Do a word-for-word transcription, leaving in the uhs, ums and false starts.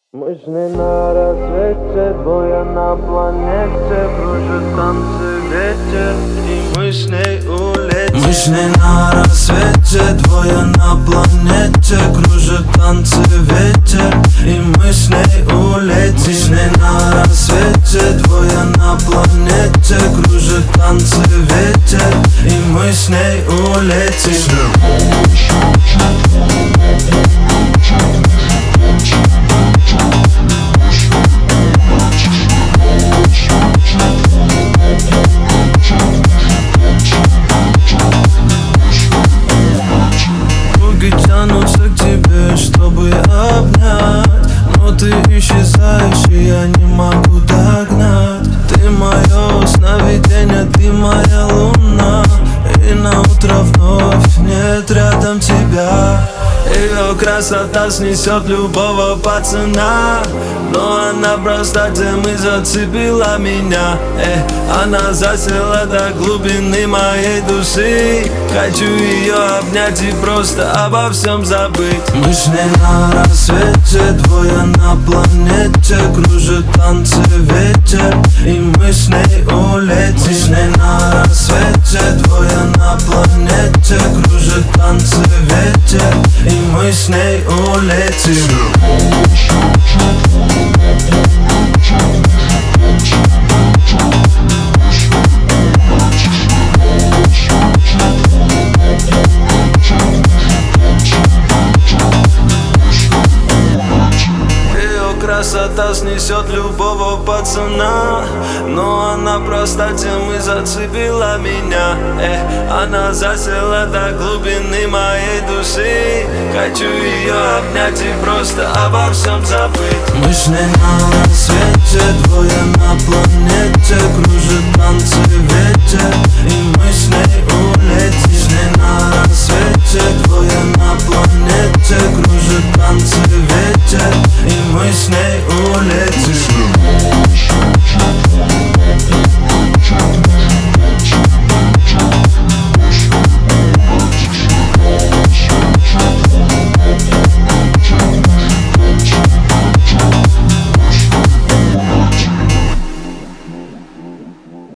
Мы шли на рассвете, двое на планете. Кружит танцы ветер, и мы с ней улетим. Мы шли на рассвете, двое на планете. Кружит танцы ветер, и мы с ней улетим. Мы шли на рассвете, двое на планете. Кружит танцы ветер, и мы с ней улетим. Руки тянутся к тебе, чтобы обнять, но ты исчезаешь, и я не могу догнать. Ты мое сновидение, ты моя луна, и на утро вновь нет рядом тебя. Ее красота снесет любого пацана, но она просто тем и зацепила меня. Эх, она засела до глубины моей души. Хочу ее обнять и просто обо всем забыть. Мы шли на рассвете, двое на планете. Кружит танцы ветер, и мы с ней улетим. Мы шли на рассвете, двое на планете. Кружит танцы ветер, и мы с ней улетим. Красота снесет любого пацана, но она просто тем и зацепила меня. Эх, она засела до глубины моей души. Хочу ее обнять и просто обо всем забыть. Мы шли на рассвете, двое на планете. Кружит танцы ветер, и мы с ней